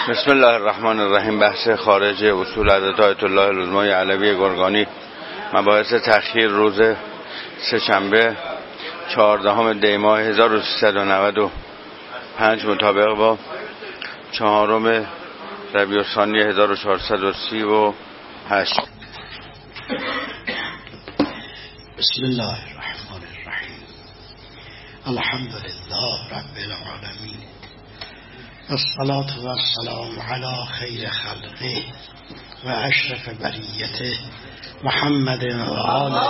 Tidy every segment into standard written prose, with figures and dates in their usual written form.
بسم الله الرحمن الرحیم. بحث خارج اصول حضرت آیت الله العظمای علوی گرگانی، مباحث تأخیر روز سه‌شنبه 14 دی ماه 1395 مطابق با 4 ربیع الثانی 1438. بسم الله الرحمن الرحیم. الحمد لله رب العالمین، الصلاة والسلام على خیر خلقه و اشرف بریته محمد و آله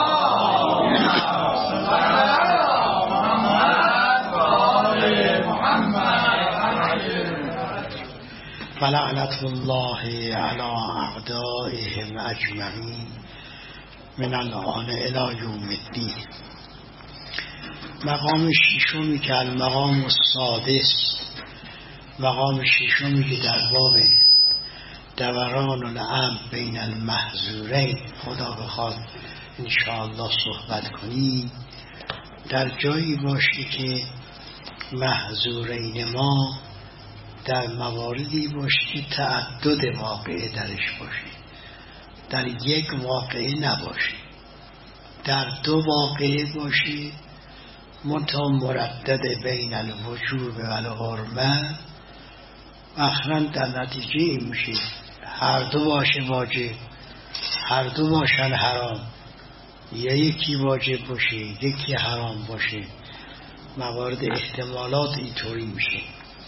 و لعنت الله علی اعدائهم اجمعین من الآن الی یوم الدین. مقام ششمی که المقام السادس، مقام ششمی که در باب دوران الامر بین المحظورین خدا بخواد انشاءالله صحبت کنیم، در جایی باشه که محظورین ما در مواردی باشه که تعدد واقعه درش باشه، در یک واقعه نباشه، در دو واقعه باشه مردد بین الوجوب و الحرمه. اخرا در نتیجه این میشه هر دو باشه واجب، هر دو باشن حرام، یا یکی واجب باشه یکی حرام باشه. موارد احتمالات اینطوری میشه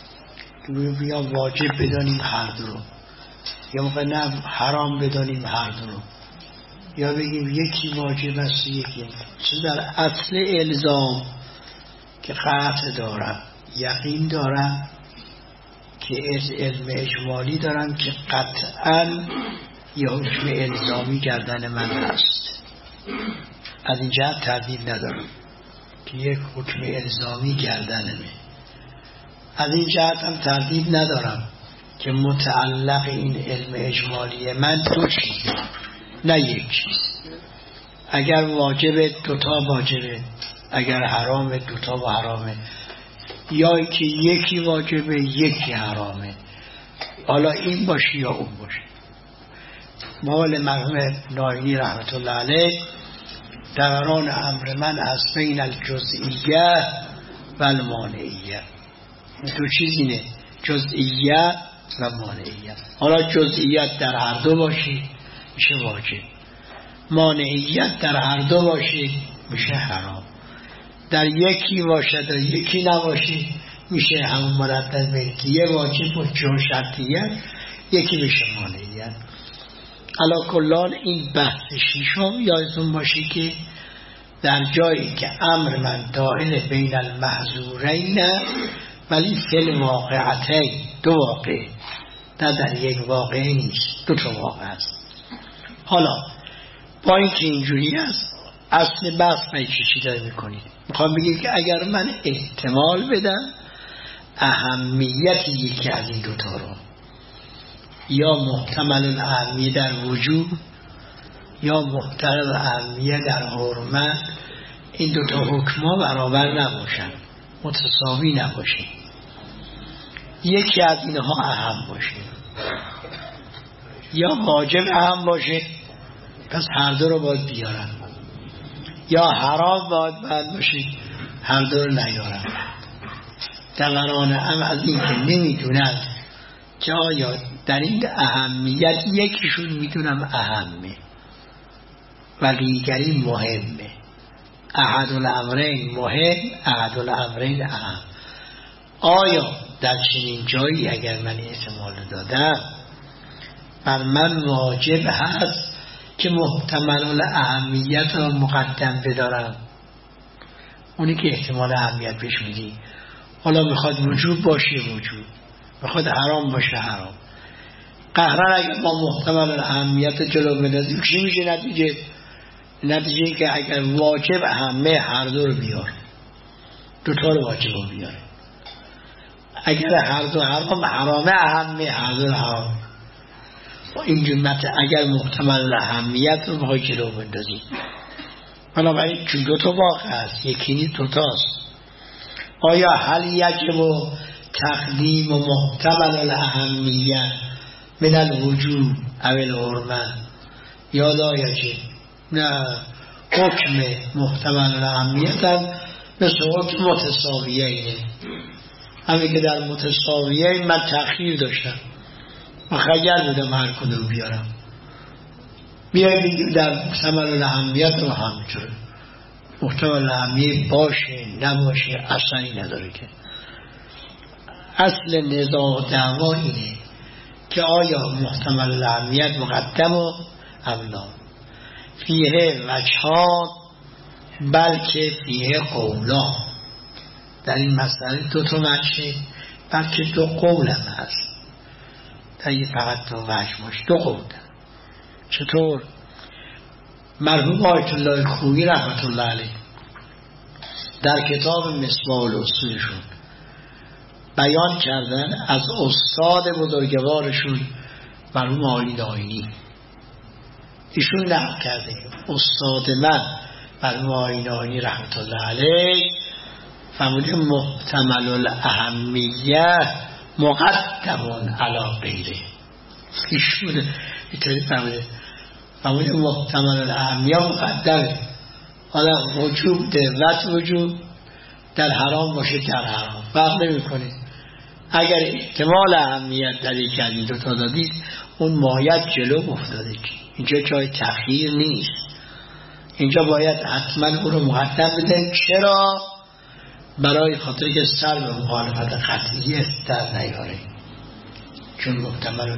که یا واجب بدانیم هر دو رو، یا موقع نه حرام بدانیم هر دو رو، یا بگیم یکی واجب است یکی. چون در اصل الزام که قطع دارم، یقین دارم، که علم اجمالی دارم که قطعا یه حکم الزامی گردن من هست، از این جهت تردید ندارم که یک حکم الزامی گردنمه. از این جهت هم تردید ندارم که متعلق این علم اجمالی من دو چیزه نه یک چیز. اگر واجب دوتا واجبه، اگر حرام دوتا و حرامه، یا که یکی واجبه یکی حرامه. حالا این باشه یا اون باشه. مال مرحوم ناینی رحمت الله علیه دوران امر من از بین الجزئیه و المانعیه. دو چیز اینه، جزئیه و مانعیه. حالا جزئیت در هر دو باشه میشه واجب، مانعیت در هر دو باشه میشه حرام. در یکی باشد و یکی نباشه میشه همون مردد بین که یه واجب و چون شرطیت یکی بشه مانعیت. علا کلان این بحث ششم یادتون باشه که در جایی که امر من دائل بین المحظورین ولی فی الواقعتین، دو واقع، نه در یک واقع نیست، دو تا واقع است. حالا با اینکه اینجوری است، اصل بحث من چی داره میکنید؟ میخوام بگید که اگر من احتمال بدم اهمیت یکی از این دوتا رو، یا محتمل الاهمیه در وجود یا محتمل الاهمیه در حرمت، این دوتا حکما برابر نباشن، متساوی نباشه، یکی از اینها اهم باشه یا واجب اهم باشه، پس هر دو رو باید بیارن، یا حرام باید باشه هر دو رو نیارن. دوران هم از این که نمیدونن که آیا در این اهمیت یکیشون میدونم اهمه و دیگری مهمه. احد الامرین مهم، احد الامرین اهم. آیا در چنین جایی اگر من احتمال دادم بر من واجب هست که محتمل الاهمیت رو مقدم بدارم، اونی که احتمال اهمیت بهش میدی. حالا میخواد وجوب باشه وجوب، میخواد حرام باشه حرام. قهرن اگر با محتمل الاهمیت جلو بدازیم چی میشه نتیجه که اگر واجب اهمه هر دو رو بیار، دوتا رو واجب رو بیاره. اگر هر دو حرامه اهمه هر دو حرام. این جملت اگر محتمل اهمیت رو بخوای جلو بندازی، بنابراین چون دوتا واقع است، یکی نیست دوتاست. آیا هل یجب تقدیم و محتمل الاهمیه من الوجوب او الحرمه یا لا یجب. نه، حکم محتمل الاهمیت هم مثل حکم متساویه اینه. همین که در متساویه من تأخیر داشتم و خیر بودم هر کدوم بیارم، بیاییم در محتمل الاهمیت رو همینطوره. محتمل الاهمیت باشه نباشه اصلی نداره که. اصل نزاع و دعوا اینه که آیا محتمل الاهمیت مقدم و اولا فیه وجهان بلکه فیه قولا. در این مسئله دو تا وجه بلکه دو قول هم هست. در این فقط دو وجه باشه، دو قول. چطور؟ مرحوم آیت الله خویی رحمت الله علیه در کتاب مصباح الاصولشون بیان کردن از استاد بزرگوارشون مرحوم آیین آیینی. ایشون نقل کرده استاد من مرحوم آیین آیینی رحمت الله علیه فرموده محتمل الاهمیه مقدم علی غیره. ایشون اینطوری فرموده محتمل الاهمیه مقدمه. حالا وجوب دوت وجوب در حرام باشه در حرام فرق نمی کنه. اگر احتمال اهمیت در یک از این دو تا دادید اون مایت جلو افتاده. اینجا جای تأخیر نیست، اینجا باید حتما اون رو مقدم بدن. چرا؟ برای خاطر که سر به مخالفت قطعی در نیاره. چون محتمل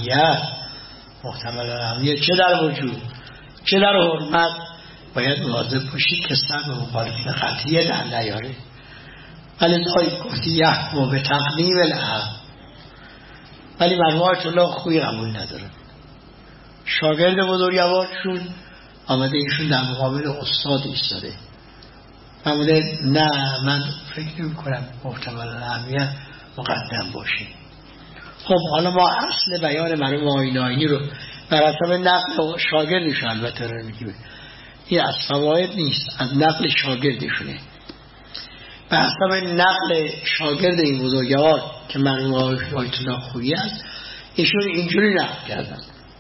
الاهمیت چه در وجود چه در حرمت باید مواظب باشید که سر به مخالفت قطعی در نیاره. ولی دایی گفتی یحکم به تقدیم الاهم، ولی مرحوم آیت الله خویی قبول نداره. شاگرد بزرگوارشون آمده ایشون در مقابل استاد ایستاده فرموده نه من فکر نمی کنم محتمل الاهمیت مقدم باشه. خب حالا ما اصل بیان مرحوم آیین آیینی رو بر حسب نقل شاگردش البته رو میگیم، این از فواید نیست، از نقل شاگردشونه. به حسب نقل شاگرد این بزرگوار که مرحوم آیت الله خویی است ایشون اینجوری نقل کردن.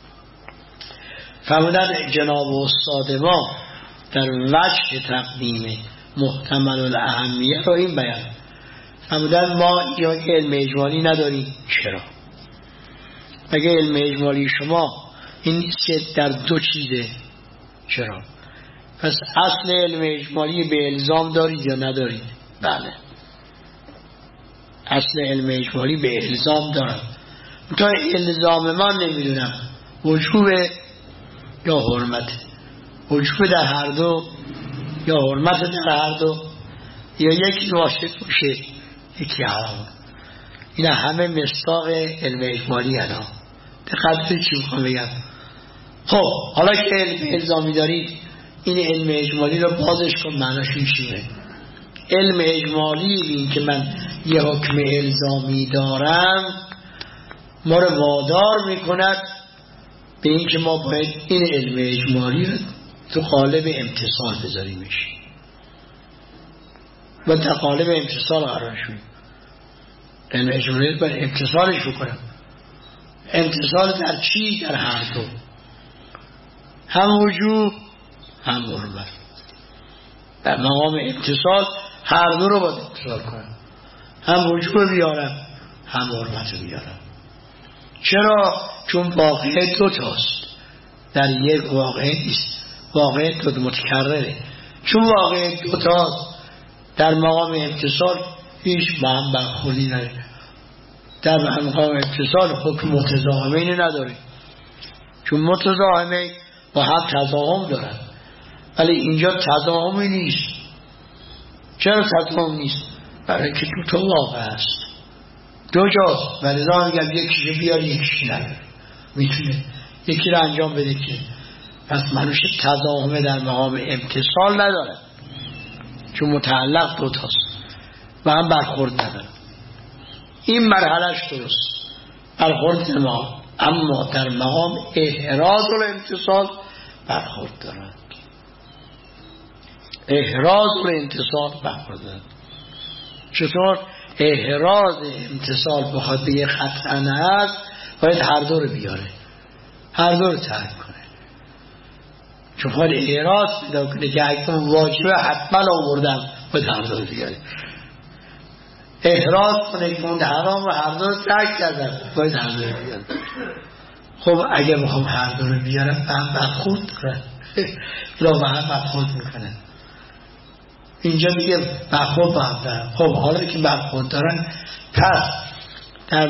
فرمودن جناب استاد ما در وجه تقدیم محتمل الاهمیه رو این بیان فرمودن ما یا علم اجمالی نداریم. چرا؟ مگه علم اجمالی شما این نیست که در دو چیزه؟ چرا؟ پس اصل علم اجمالی به الزام دارید یا ندارید؟ بله، اصل علم اجمالی به الزام دارم. تا الزام من نمیدونم وجوب یا حرمت، وجوب در هر دو یا حرمت در هر دو، یا یکی واسط باشه یکی حرام. این همه مصداق علم اجمالی هست. دقت چی میخوام بگم؟ خب حالا که علم الزامی دارید این علم اجمالی رو بازش کن معناش چیه؟ علم اجمالی این که من یه حکم الزامی دارم ما رو وادار میکند به این که ما باید این علم اجمالی رو تو قالب امتصال بذاریمش و در قالب امتصال قرار شویم. علم اجمالی باید امتصالش بکنم. امتصال در چی؟ در هر دو، هم وجوب هم حرمت. در مقام امتصال هر دو رو باید امتصال کنم، هم وجوب بیارم هم حرمت بیارم. چرا؟ چون واقعه دو تاست، در یک واقعه نیست. واقعه دو متکرره. چون واقعه دو تاست در مقام امتصال هیچ با هم برخوردی نداره. در مقام امتصال حکم متضاهمین نداره، چون متضاهمین با هم تضاهم دارن، ولی اینجا تضاهمی نیست. چرا تضاهم نیست؟ برای که دو تا واقع است، دو جاست. ولی دا میگم یکیشو بیار یکیشو نداره، میتونه یکی رو انجام بده که پس منوش تضاهم در مقام امتصال نداره، چون متعلق دو تاست و هم برخورد نداره. این مرحلهش درست، برخورد ما، اما در مقام احراز و امتصال برخورد دارد. احراز و امتصال برخورد دارد. چطور؟ احراز امتصال بخواد بگه قطعا هست، باید هر دو رو بیاره، هر دو رو ترک کنه. چون خواهد احراز پیدا کنه که اگه واجبه حتما آوردم، باید هر دو رو بیاره. احراز کنه که اون حرام رو هر دو رو ترک کردم، باید هر دو رو بیاره. خب اگه بخوام هر دو رو بیارم به هم برخورد کنن یا به هم برخورد میکنن. اینجا دیگه برخورد با هم دارن. خب حالا که برخورد دارن، پس در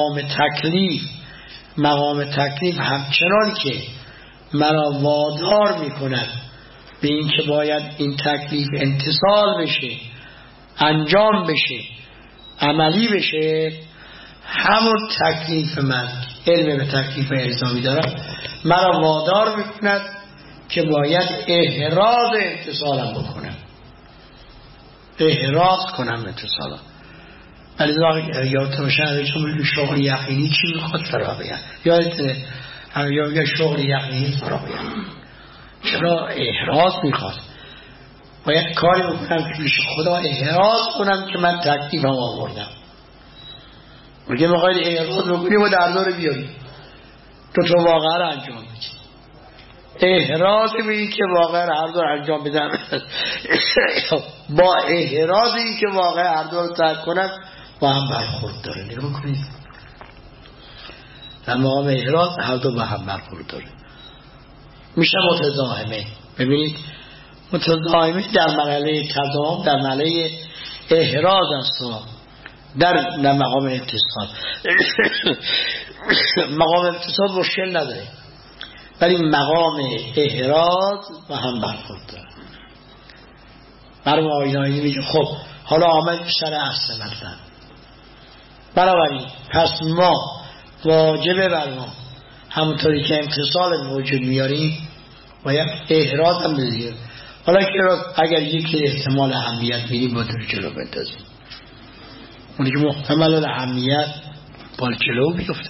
مقام تکلیف همچنان که مرا وادار میکند به این که باید این تکلیف امتصال بشه، انجام بشه، عملی بشه، همون تکلیف من، علم به تکلیف الزامی دارم، مرا وادار میکند که باید احراز امتصالم بکنم، احراز کنم امتصالم. ولی یادت باشه چون شغل یقینی چی میخواد فراغیان، یادت یا شغل یقینی فراغیان چرا احراز میخواد؟ باید کاری بکنم که پیش خدا احراز کنم که من تکلیفم آوردم. میگه میخواید احراز بکنی و در داره بیاری تو واقعا رو انجام بدی. احراز به این که واقعا هر دو رو انجام بدم با احراز این که واقعا هر دو رو ترک کنم با هم برخورد داره. نگاه کنید در مقام احراز هر دو با هم برخورد داره، میشه متضاهمه. ببینید متضاهمه در مرحله تضاهم، در مرحله احراز است، در مقام اتصال مقام اتصال مشکل نداره، ولی مقام احراز با هم برخورد داره. مرموم آینایی میگه خب حالا آمد سر اصل مطلب، بنابراین پس ما واجبه بر ما همونطوری که امتصال موجود میاریم باید احراز هم بذاریم. حالا که اگر یکی احتمال اهمیت میریم با دور جلو بندازیم، اونی که محتمل اهمیت بال جلو بیفته.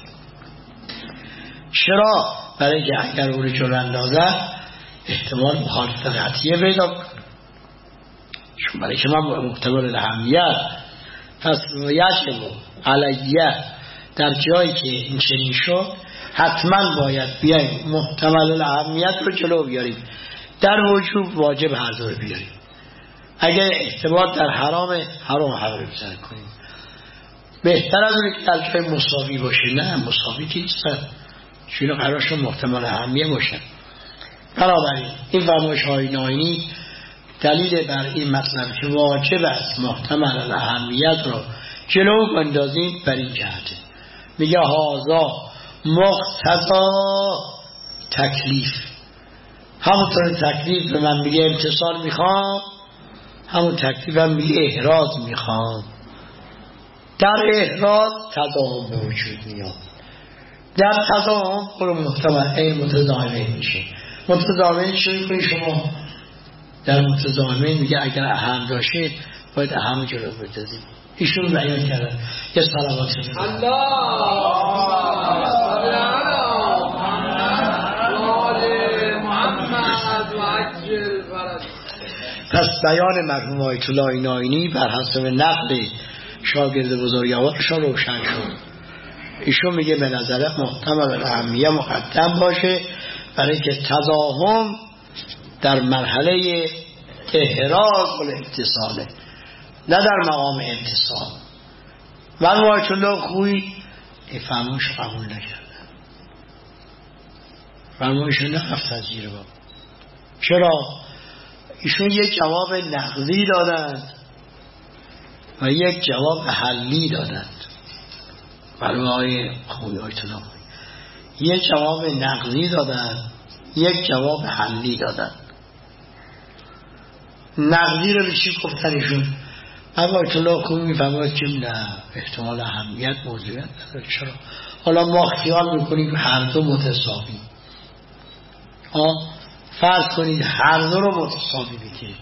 چرا؟ برای که اگر او رو جلو اندازه احتمال مخالفت قطعیه پیدا کنه. چون برای که من محتمل اهمیت پس یجب علیه در جایی که این چنین شد حتما باید بیاییم محتمل اهمیت رو جلو بیاریم، در وجوب واجب هر دو رو بیاریم. اگر احتمال در حرام رو بزن کنیم، بهتر از اون که در جای مساوی باشه. نه مساوی که نیستن، چون قرارشون محتمل اهمیت باشه. بنابراین این فرمایش های ناینی دلیل بر این مطلب که واجب است محتمل اهمیت رو جلو بندازیم بر این جهته. میگه هازا مقتضا تکلیف، همونطور تکلیف به من میگه امتصال میخوام، همون تکلیف هم میگه احراز میخوام. در احراز تضاهم به وجود میاد، در تضاهم برو محتمل این متضاهمه میشه. متضاهمه چه کنی شما؟ در متضاهمه میگه اگر اهم داشته باید اهم جلو بندازیم. ایشون بیان کردن. یه صلوات پس بیان مرحوم آیت الله ناینی بر حسب نقل شاگرد بزرگوارشان روشن شد. ایشون میگه به نظر محتمل اهمیه مقدم باشه، برای که تضاهم در مرحله احراز و اتصاله، نه در مقام امتصال. من آیت الله خویی این فرمایش قبول نکردن، فرمایشون نرفت از زیر باب. چرا؟ ایشون یک جواب نقضی دادند و یک جواب حلی دادند. برای خوبی آیت الله یک جواب نقضی دادند، یک جواب حلی دادند. نقضی رو به چی گفتن ایشون؟ اما آیت الله خوبی میفهمد که نه، احتمال اهمیت موضوعیت نداره. چرا؟ حالا ما خیال میکنیم که هر دو متساوی، فرض کنید هر دو رو متساوی بگیریم.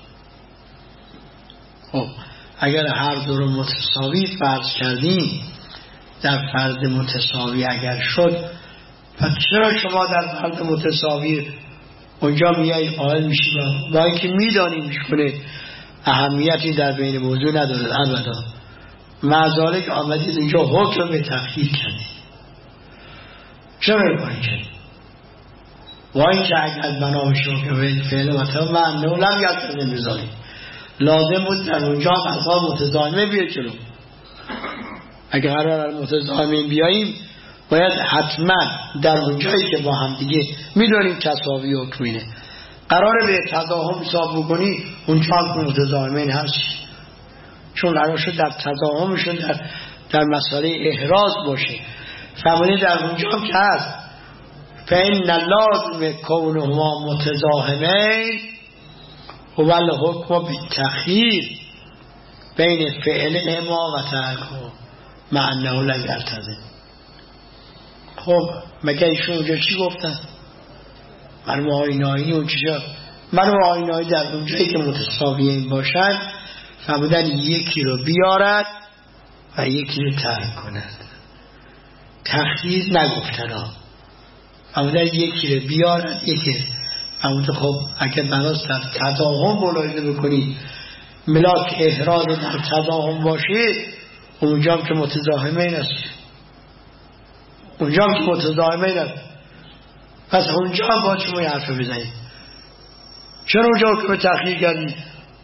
خب اگر هر دو رو متساوی فرض کردیم، در فرض متساوی اگر شد، پس چرا شما در فرض متساوی اونجا میایید قائل میشید با اینکه میدانیم میشونه اهمیتی در بین موضوع نداره؟ البته معذالک آمدید اینجا حکم به تخییر کردید. چرا این کاری کردید؟ و این که اگر بنا شما که فعل و تمام معنی لم یلتزم بذاری لازم بود در اونجا الفاظ متضامنه بیاد جلو. اگر قرار متضامن بیاییم باید حتما در اونجایی که با هم دیگه میدونیم تساوی حکمینه قراره به تضاهم حساب بکنی اونجا هم متضامن هست، چون قرار شد در تضاهمشون در مسئله احراز باشه. فهمیدی در اونجا هم که هست فإن لازم کونهما متضاهمین هو الحکم بالتخییر بین فعلهما و ترکهما مع انه لم یلتزم. خب مگه ایشون اونجا چی گفتن؟ مرموم آینایی اون چیزا مرموم آینایی در اونجایی که متساویین باشن فرمودن یکی رو بیارد و یکی رو ترک کند. تخییر نگفتن ها، فرمودن یکی رو بیارد یکی. فرمودن خب اگر بناست در تضاهم ملاحظه بکنی ملاک احراز در تضاهم باشه اونجا هم که متضاهمین است، اونجا هم که متضاهمین است. پس اونجا هم باید شما یه حرف بزنید. چرا اونجا حکم تخییر کردید؟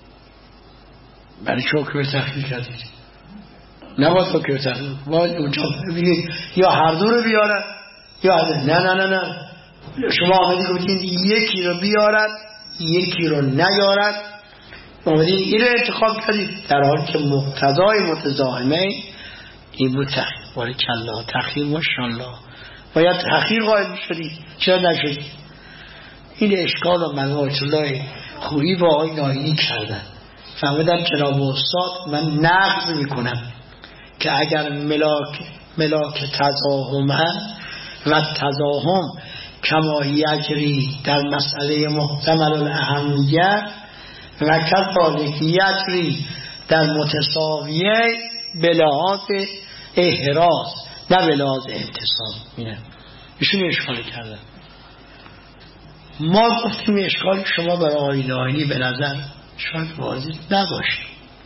برای چه حکم تخییر کردید؟ نباید حکم تخییر باید اونجا ببینید یا هر دو رو بیارد یا نه شما آمدید گفتید یکی رو بیارد یکی رو نیارد، آمدید این رو انتخاب کردید در حالی که مقتضای متضاهمه این بود تخییر. بارکالله تخییر ماشاءالله باید تخییر قائل شدید، چرا نشدید؟ این اشکال و منوات الله خوبی با آقای ناینی کردن. فهمیدن جناب استاد من نقض میکنم که اگر ملاک تضاهم و تضاهم کما یجری در مسئله محتمل الاهمیت و کذالک یجری در متساویه به لحاظ احراز نه به لحاظ انتصاب. اینه ایشون اشکال کردن. ما گفتیم اشکال شما برای آقای ناینی به نظر شاید واضح نباشه.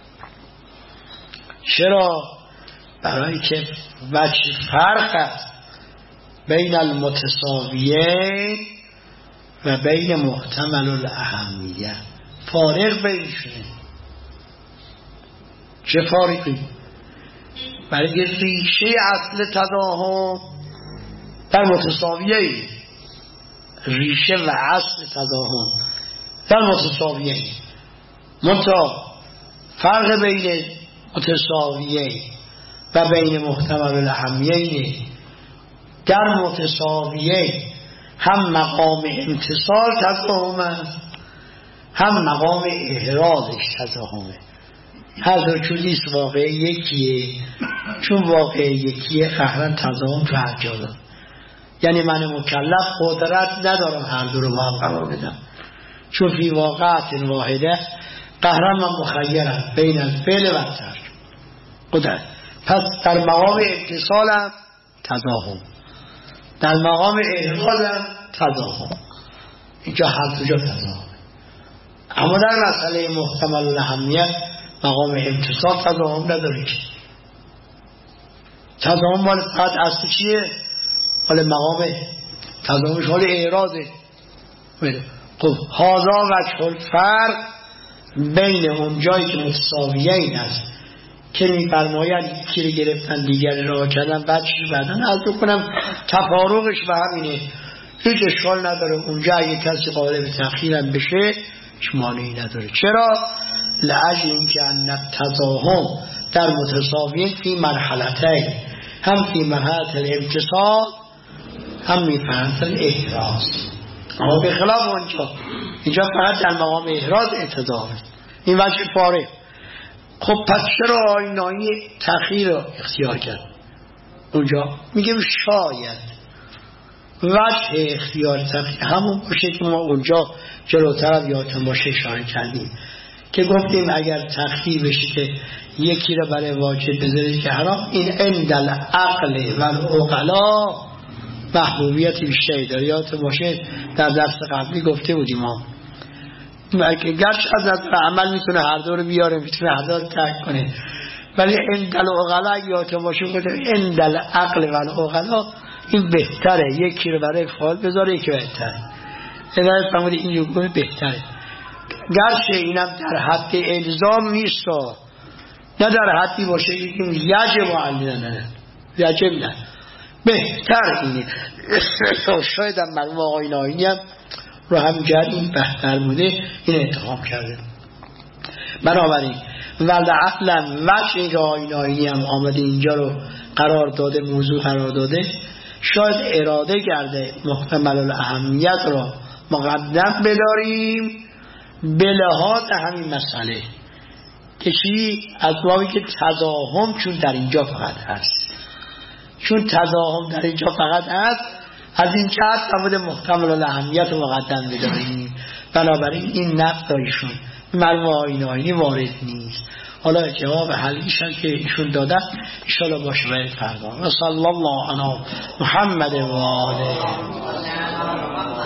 چرا؟ برای که وجه فرق است بین المتساویه و بین محتمل الاهمیه. فارق بینشونه. چه فارقی؟ برای ریشه اصل تضاهم در متساویه، ریشه و اصل تضاهم در متساویه. منتها فرق بین متساویه و بین محتمل الاهمیه در متساویه هم مقام امتصال تضاهم است هم مقام احرازش تضاهمه. هر دو چیز واقع یکیه، چون واقع یکیه قهرن تضاهم تو هر جا دارم. یعنی من مکلف قدرت ندارم هر دو رو با هم قرار بدم، چون فی واقعت واحده قهرن من مخیرم بین الفعل و ترک قدرت. پس در مقام امتصالم تضاهم، در مقام احرازم تضاهم. اینجا هر دو جا تضاهم. اما در مسئله محتمل الاهمیت مقام امتصال تضاهم نداره که. تضاهم مال فقط اصل چیه؟ مال مقام تضاهمش مال اعراضه. خب هذا وجه الفرق بین اون جایی که متساویه این است که می‌فرماید یکی رو گرفتن دیگری رها کردن بعدن از بکنم تفارقش به همینه، هیچ اشکال نداره. اونجا اگه کسی قائل به تأخیرم بشه هیچ مانعی نداره. چرا؟ لعجل اینکه ان التضاهم در متساویین فی مرحلتین، هم فی مرحله الامتصال هم فی مرحله الاحراز. اما به خلاف اونجا اینجا فقط در مقام احراز تضاهم. این وجه فارق. خب پس چرا آینایی تأخیر رو اختیار کرد؟ اونجا میگیم شاید وجه اختیار تأخیر همون باشه که ما اونجا جلوتر یادتون باشه اشاره کردیم که گفتیم اگر تأخیر بشه که یکی رو برای واجب بذارید که حرام، این عند العقل و العقلا محبوبیت بیشتری داره. یادتون باشه در درس قبلی گفته بودیم ما گرچه از نظر عمل میتونه هر دو رو بیاره، میتونه هر دو رو ترک کنه، ولی اندل اغلا یا تو باشه اندل عقل و اغلا این بهتره. یکی رو برای فعال بذاره یکی بهتره. ادایت فرموده این یکمی بهتره. گرچه اینم در حد الزام نیست، نه در حدی باشه یکیم یجب و علینا، نه یجب نه، بهتر اینه. شاید هم مرموم آقای ناینی هم رو همینجور این بهتر بوده این انتخاب کرده. بنابراین ولعقلا وجه که آقای ناینی هم آمده اینجا رو قرار داده، موضوع قرار داده، شاید اراده کرده محتمل الاهمیت را مقدم بداریم به لحاظ همین مسئله که چی؟ از بابی که تضاهم چون در اینجا فقط هست، چون تضاهم در اینجا فقط هست، از این جهت نبوده محتمل الاهمیت رو مقدم بداریم. بنابراین این نقد ایشون مرموم آقای ناینی وارد نیست. حالا جواب حلیشن که ایشون دادن انشاءالله باشه باید فردا. و صلی الله علی محمد و آله